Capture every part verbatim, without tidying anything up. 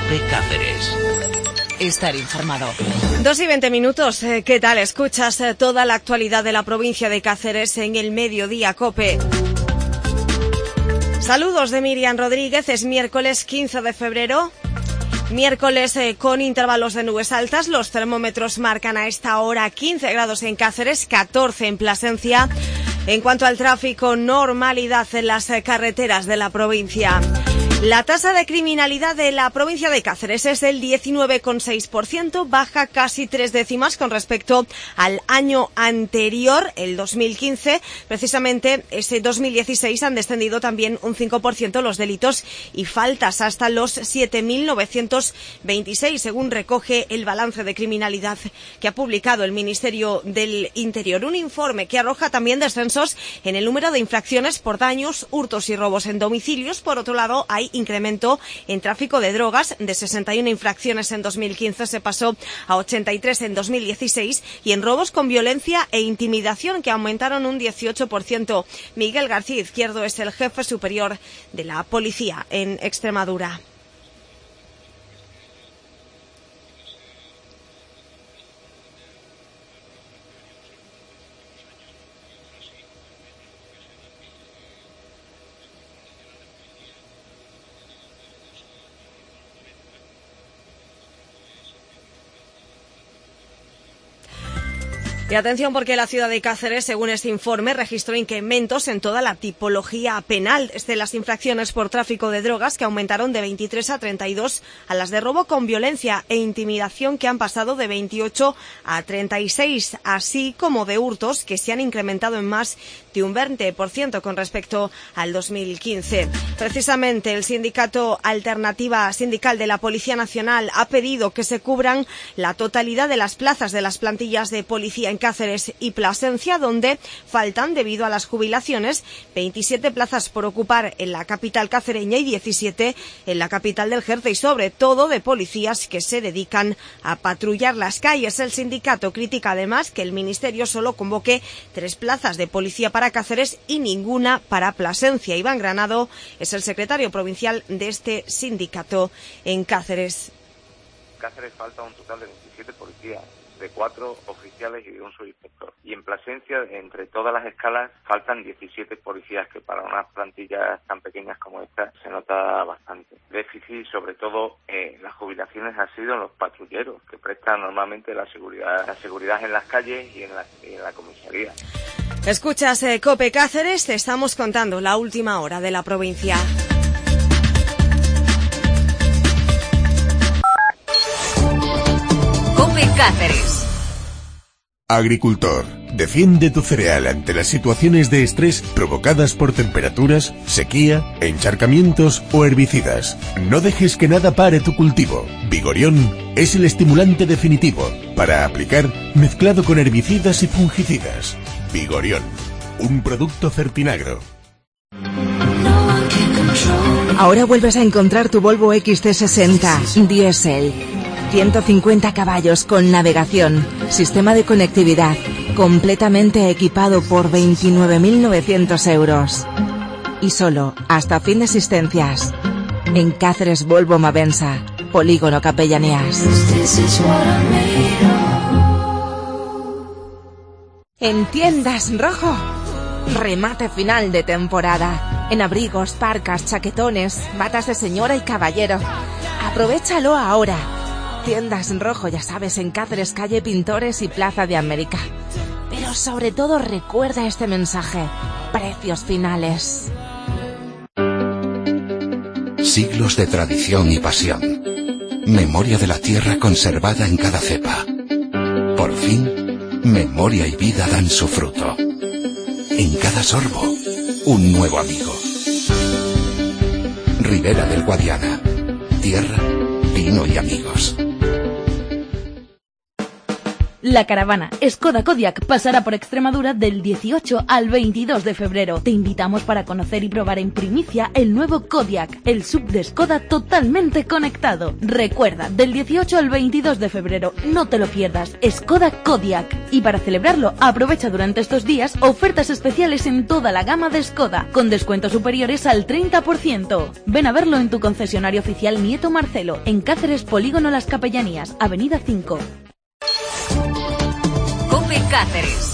COPE Cáceres. Estar informado. Dos y veinte minutos. ¿Qué tal? Escuchas toda la actualidad de la provincia de Cáceres en el Mediodía COPE. Saludos de Miriam Rodríguez. Es miércoles quince de febrero. Miércoles eh, con intervalos de nubes altas. Los termómetros marcan a esta hora quince grados en Cáceres, catorce en Plasencia. En cuanto al tráfico, normalidad en las eh, carreteras de la provincia. La tasa de criminalidad de la provincia de Cáceres es del diecinueve coma seis por ciento, baja casi tres décimas con respecto al año anterior, el dos mil quince. Precisamente ese dos mil dieciséis han descendido también un cinco por ciento los delitos y faltas hasta los siete mil novecientos veintiséis, según recoge el balance de criminalidad que ha publicado el Ministerio del Interior. Un informe que arroja también descensos en el número de infracciones por daños, hurtos y robos en domicilios. Por otro lado, hay incremento en tráfico de drogas. De sesenta y una infracciones en dos mil quince se pasó a ochenta y tres en dos mil dieciséis, y en robos con violencia e intimidación, que aumentaron un dieciocho por ciento. Miguel García Izquierdo es el jefe superior de la policía en Extremadura. Y atención, porque la ciudad de Cáceres, según este informe, registró incrementos en toda la tipología penal. Desde las infracciones por tráfico de drogas, que aumentaron de veintitrés a treinta y dos, a las de robo con violencia e intimidación, que han pasado de veintiocho a treinta y seis, así como de hurtos, que se han incrementado en más de un veinte por ciento con respecto al dos mil quince. Precisamente el sindicato Alternativa Sindical de la Policía Nacional ha pedido que se cubran la totalidad de las plazas de las plantillas de policía en Cáceres y Plasencia, donde faltan, debido a las jubilaciones, veintisiete plazas por ocupar en la capital cacereña y diecisiete en la capital del Jerez, y sobre todo de policías que se dedican a patrullar las calles. El sindicato critica además que el Ministerio solo convoque tres plazas de policía para Cáceres y ninguna para Plasencia. Iván Granado es el secretario provincial de este sindicato en Cáceres. En Cáceres falta un total de veintisiete policías, de cuatro oficiales y de un subinspector. Y en Plasencia, entre todas las escalas, faltan diecisiete policías, que para unas plantillas tan pequeñas como esta se nota bastante. Déficit, sobre todo, en eh, las jubilaciones, ha sido en los patrulleros, que prestan normalmente la seguridad, la seguridad en las calles y en la, y en la comisaría. Escuchas eh, COPE Cáceres, te estamos contando la última hora de la provincia. COPE Cáceres. Agricultor, defiende tu cereal ante las situaciones de estrés provocadas por temperaturas, sequía, encharcamientos o herbicidas. No dejes que nada pare tu cultivo. Vigorión es el estimulante definitivo para aplicar mezclado con herbicidas y fungicidas. Vigorión, un producto Certinagro. Ahora vuelves a encontrar tu Volvo X C sesenta diésel. ciento cincuenta caballos con navegación, sistema de conectividad, completamente equipado por veintinueve mil novecientos euros. Y solo hasta fin de existencias. En Cáceres Volvo Mavensa, Polígono Capellanías. En Tiendas Rojo, remate final de temporada. En abrigos, parcas, chaquetones, batas de señora y caballero. Aprovechalo ahora. Tiendas Rojo, ya sabes, en Cáceres, calle Pintores y Plaza de América. Pero sobre todo recuerda este mensaje: precios finales. Siglos de tradición y pasión. Memoria de la tierra conservada en cada cepa. Por fin, memoria y vida dan su fruto. En cada sorbo, un nuevo amigo. Ribera del Guadiana. Tierra, vino y amigos. La caravana Skoda Kodiaq pasará por Extremadura del dieciocho al veintidós de febrero. Te invitamos para conocer y probar en primicia el nuevo Kodiaq, el sub de Skoda totalmente conectado. Recuerda, del dieciocho al veintidós de febrero, no te lo pierdas, Skoda Kodiaq. Y para celebrarlo, aprovecha durante estos días ofertas especiales en toda la gama de Skoda, con descuentos superiores al treinta por ciento. Ven a verlo en tu concesionario oficial Nieto Marcelo, en Cáceres, Polígono Las Capellanías, Avenida cinco. COPE Cáceres.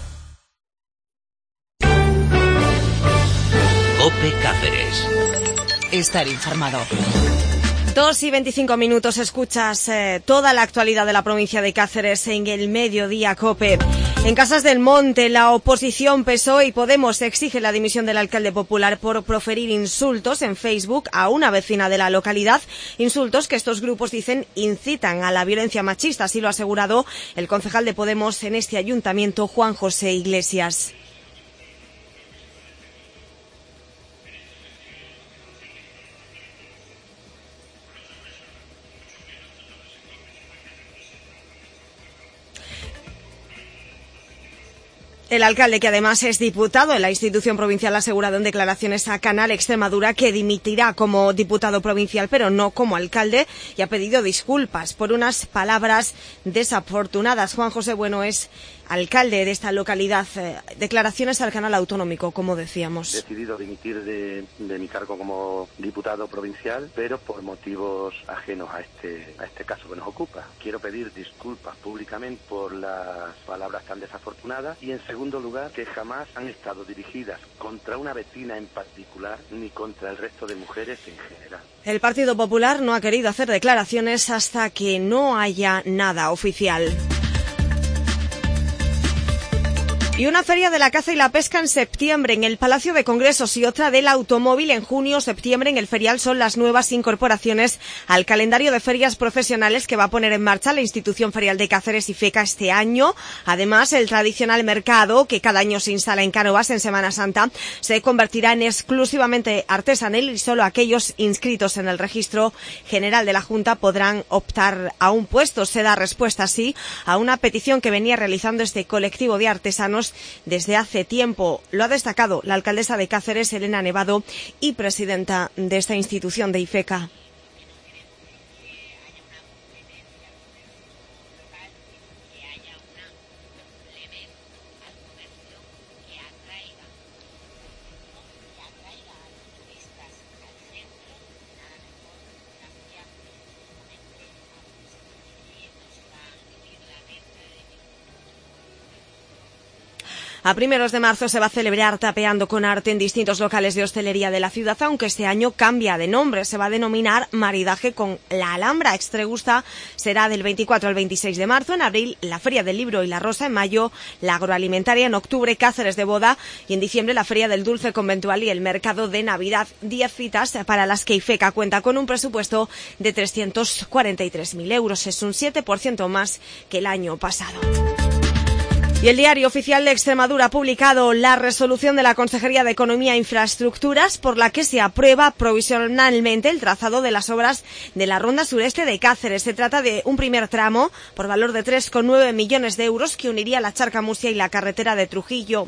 COPE Cáceres. Estar informado. Dos y veinticinco minutos, escuchas eh, toda la actualidad de la provincia de Cáceres en el Mediodía COPE. En Casas del Monte, la oposición P S O E y Podemos exige la dimisión del alcalde popular por proferir insultos en Facebook a una vecina de la localidad. Insultos que estos grupos dicen incitan a la violencia machista, así lo ha asegurado el concejal de Podemos en este ayuntamiento, Juan José Iglesias. El alcalde, que además es diputado en la institución provincial, ha asegurado en declaraciones a Canal Extremadura que dimitirá como diputado provincial, pero no como alcalde, y ha pedido disculpas por unas palabras desafortunadas. Juan José Bueno es alcalde de esta localidad. Eh, declaraciones al canal autonómico, como decíamos. He decidido dimitir de, de mi cargo como diputado provincial, pero por motivos ajenos a este, a este caso que nos ocupa. Quiero pedir disculpas públicamente por las palabras tan desafortunadas y, en segundo lugar, que jamás han estado dirigidas contra una vecina en particular ni contra el resto de mujeres en general. El Partido Popular no ha querido hacer declaraciones hasta que no haya nada oficial. Y una feria de la caza y la pesca en septiembre en el Palacio de Congresos y otra del automóvil en junio o septiembre en el ferial son las nuevas incorporaciones al calendario de ferias profesionales que va a poner en marcha la institución ferial de Cáceres y FECA este año. Además, el tradicional mercado que cada año se instala en Cánovas en Semana Santa se convertirá en exclusivamente artesanal y solo aquellos inscritos en el registro general de la Junta podrán optar a un puesto. Se da respuesta así a una petición que venía realizando este colectivo de artesanos desde hace tiempo. Lo ha destacado la alcaldesa de Cáceres, Elena Nevado, y presidenta de esta institución de IFECA. A primeros de marzo se va a celebrar Tapeando con Arte en distintos locales de hostelería de la ciudad, aunque este año cambia de nombre. Se va a denominar Maridaje con la Alhambra. Extregusta será del veinticuatro al veintiséis de marzo. En abril, la Feria del Libro y la Rosa. En mayo, la Agroalimentaria. En octubre, Cáceres de Boda. Y en diciembre, la Feria del Dulce Conventual y el Mercado de Navidad. Diez citas para las que IFECA cuenta con un presupuesto de trescientos cuarenta y tres mil euros. Es un siete por ciento más que el año pasado. Y el Diario Oficial de Extremadura ha publicado la resolución de la Consejería de Economía e Infraestructuras por la que se aprueba provisionalmente el trazado de las obras de la Ronda Sureste de Cáceres. Se trata de un primer tramo por valor de tres coma nueve millones de euros que uniría la Charca Murcia y la carretera de Trujillo.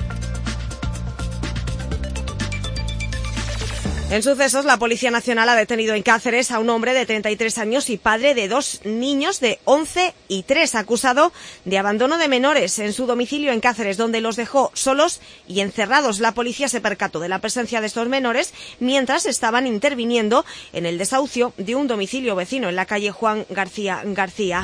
En sucesos, la Policía Nacional ha detenido en Cáceres a un hombre de treinta y tres años y padre de dos niños de once y tres, acusado de abandono de menores en su domicilio en Cáceres, donde los dejó solos y encerrados. La policía se percató de la presencia de estos menores mientras estaban interviniendo en el desahucio de un domicilio vecino en la calle Juan García García.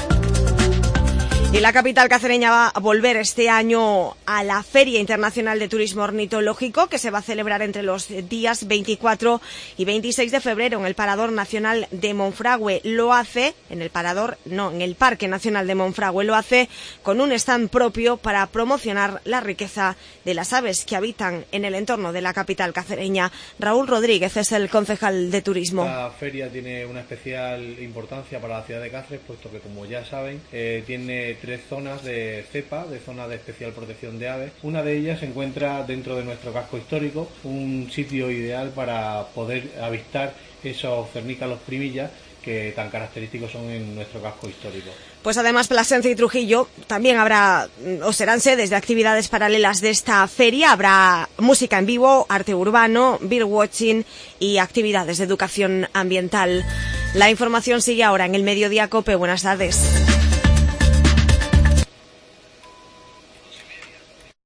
Y la capital cacereña va a volver este año a la Feria Internacional de Turismo Ornitológico, que se va a celebrar entre los días veinticuatro y veintiséis de febrero en el Parador Nacional de Monfragüe. Lo hace en el Parador, no, en el Parque Nacional de Monfragüe. Lo hace con un stand propio para promocionar la riqueza de las aves que habitan en el entorno de la capital cacereña. Raúl Rodríguez es el concejal de turismo. La feria tiene una especial importancia para la ciudad de Cáceres, puesto que, como ya saben, eh, tiene tres zonas de cepa, de zona de especial protección de aves. Una de ellas se encuentra dentro de nuestro casco histórico, un sitio ideal para poder avistar esos cernícalos primillas que tan característicos son en nuestro casco histórico. Pues además Plasencia y Trujillo también habrá o serán sedes de actividades paralelas de esta feria. Habrá música en vivo, arte urbano, birdwatching y actividades de educación ambiental. La información sigue ahora en el Mediodía COPE. Buenas tardes.